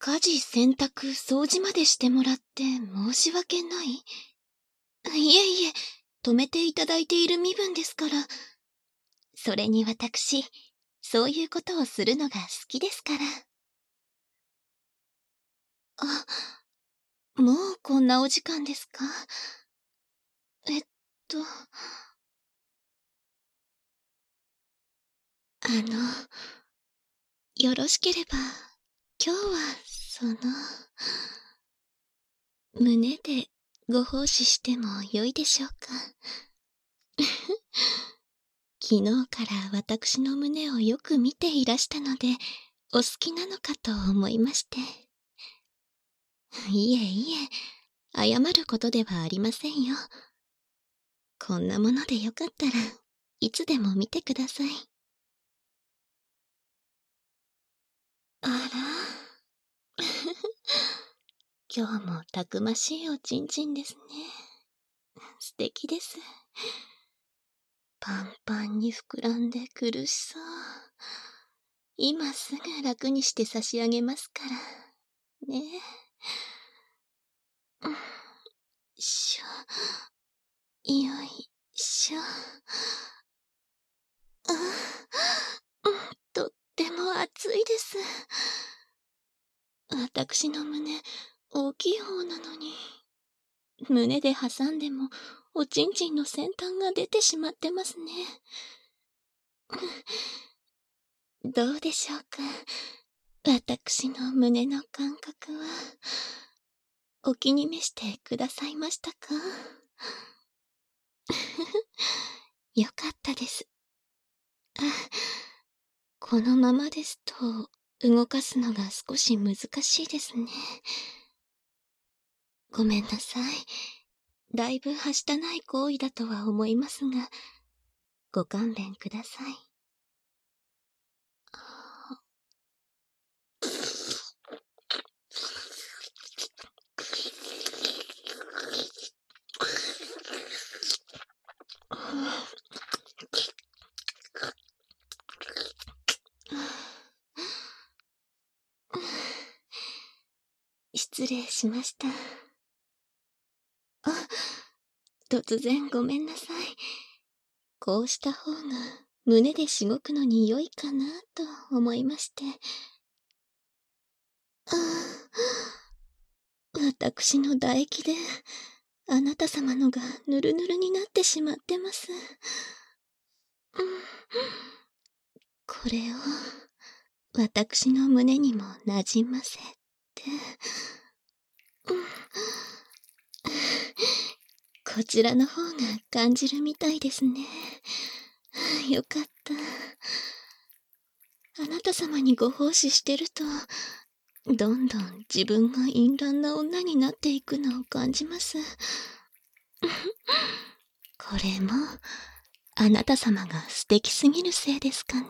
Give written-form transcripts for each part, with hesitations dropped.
家事、洗濯、掃除までしてもらって申し訳ない？いえいえ、止めていただいている身分ですから。それに私、そういうことをするのが好きですから。あ、もうこんなお時間ですか？えっと、よろしければ、今日は、胸でご奉仕してもよいでしょうか？昨日から私の胸をよく見ていらしたので、お好きなのかと思いまして。いえいえ、謝ることではありませんよ。こんなものでよかったらいつでも見てください。あら今日もたくましいおちんちんですね。素敵です。パンパンに膨らんで苦しそう。今すぐ楽にして差し上げますからね。しょ、よいしょ。とっても熱いです。私の胸、大きい方なのに。胸で挟んでも、おちんちんの先端が出てしまってますね。どうでしょうか。私の胸の感覚は、お気に召してくださいましたか？よかったです。このままですと、動かすのが少し難しいですね。ごめんなさい。だいぶはしたない行為だとは思いますが、ご勘弁ください。失礼しました。突然ごめんなさい。こうした方が胸でしごくのに良いかなと思いまして。私の唾液であなた様のがぬるぬるになってしまってます。これを私の胸にもなじませて。こちらの方が感じるみたいですね。よかった。あなた様にご奉仕してると、どんどん自分が淫乱な女になっていくのを感じます。これも、あなた様が素敵すぎるせいですかね。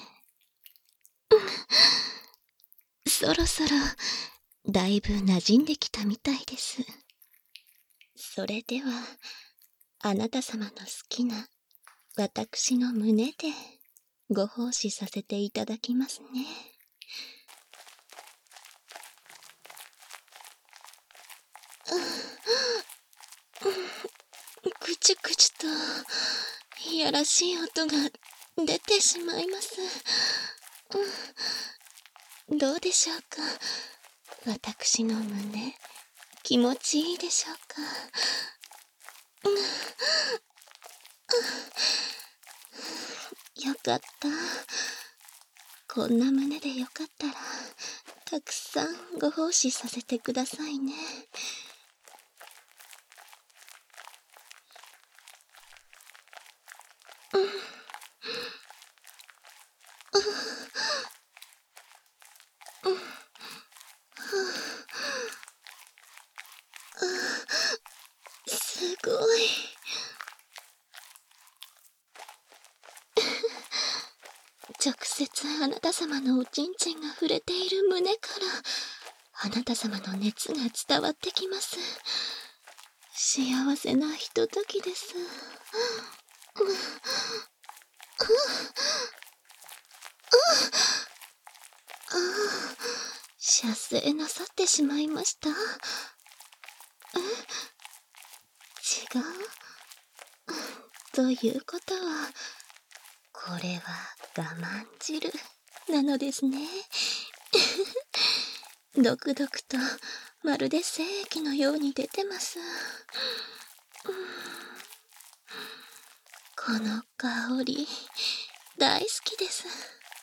そろそろ、だいぶ馴染んできたみたいです。それでは、あなた様の好きな、私の胸で、ご奉仕させていただきますね。くちゅくちゅと、いやらしい音が出てしまいます。どうでしょうか。私の胸、気持ちいいでしょうか。よかった。こんな胸でよかったら、たくさんご奉仕させてくださいね。すごい。直接あなた様のおちんちんが触れている胸からあなた様の熱が伝わってきます。幸せなひとときです。 射精なさってしまいました。違う。ということは、これは我慢汁なのですね。ドクドクとまるで精液のように出てます。この香り大好きです。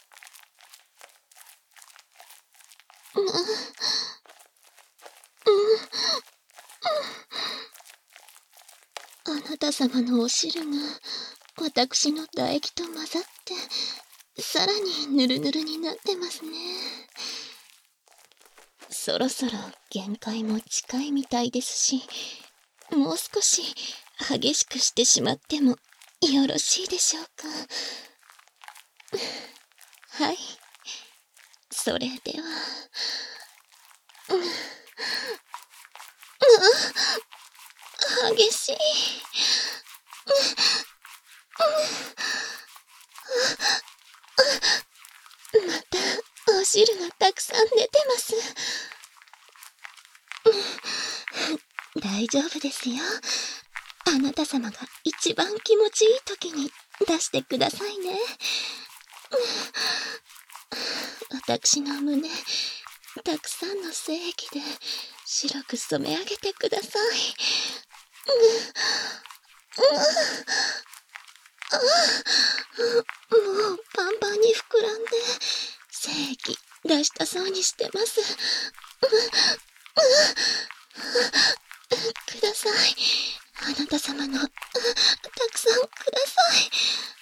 あなた様のお汁が私の唾液と混ざってさらにヌルヌルになってますね。そろそろ限界も近いみたいですし、もう少し激しくしてしまってもよろしいでしょうか。はい、それでは。激しい。またお汁がたくさん出てます。大丈夫ですよ。あなた様が一番気持ちいい時に出してくださいね。私の胸、たくさんの精液で白く染め上げてください。もうパンパンに膨らんで精液出したそうにしてます。ください。あなた様のたくさんください。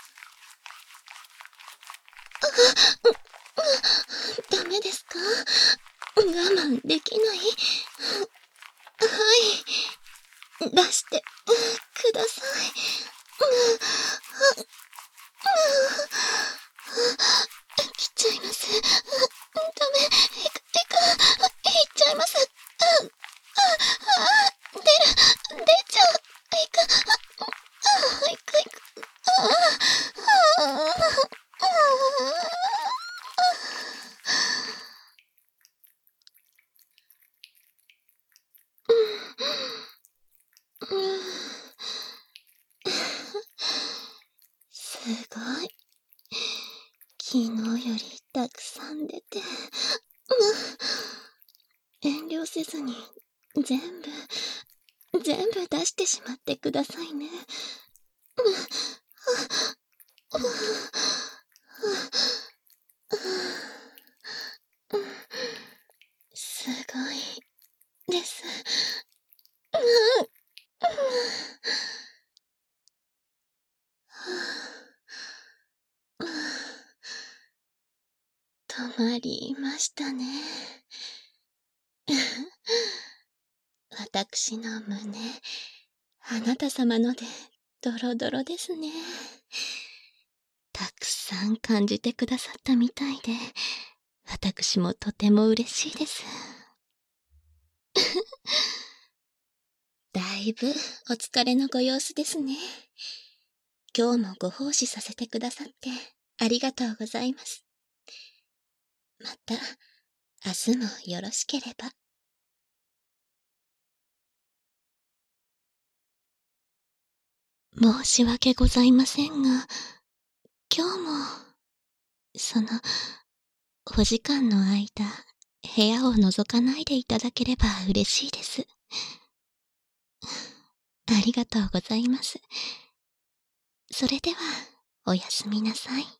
ダメですか？我慢できない。はい、出してください。来ちゃいます。ダメ、いっちゃいます。出ちゃう。すごい。昨日よりたくさん出て、遠慮せずに全部出してしまってくださいね。すごいです。止まりましたね。私の胸、あなた様のでドロドロですね。たくさん感じてくださったみたいで、私もとても嬉しいです。だいぶお疲れのご様子ですね。今日もご奉仕させてくださってありがとうございます。また明日もよろしければ。申し訳ございませんが、今日もお時間の間、部屋を覗かないでいただければ嬉しいです。ありがとうございます。それではおやすみなさい。